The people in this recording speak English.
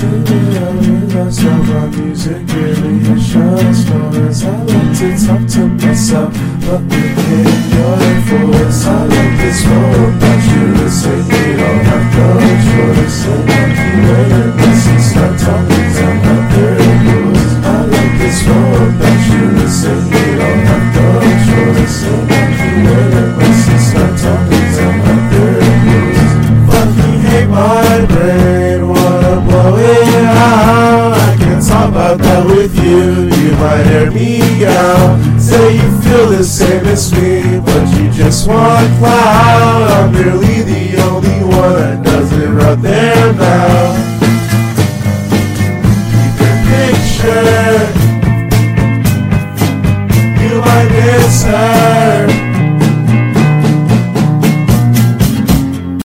That's how my music really shines. As I like to talk to myself, but we can't go for us. I like this world about you to say we don't have no choice. And I keep waiting unless you start talking to other rules. I like this world about you to say we don't have no choice. And I keep waiting unless you start talking to other rules. Fucking hate my brain, wanna blow it out. I can't talk about that with you, you might hear me out. Say you feel the same as me, but you just want clout. I'm barely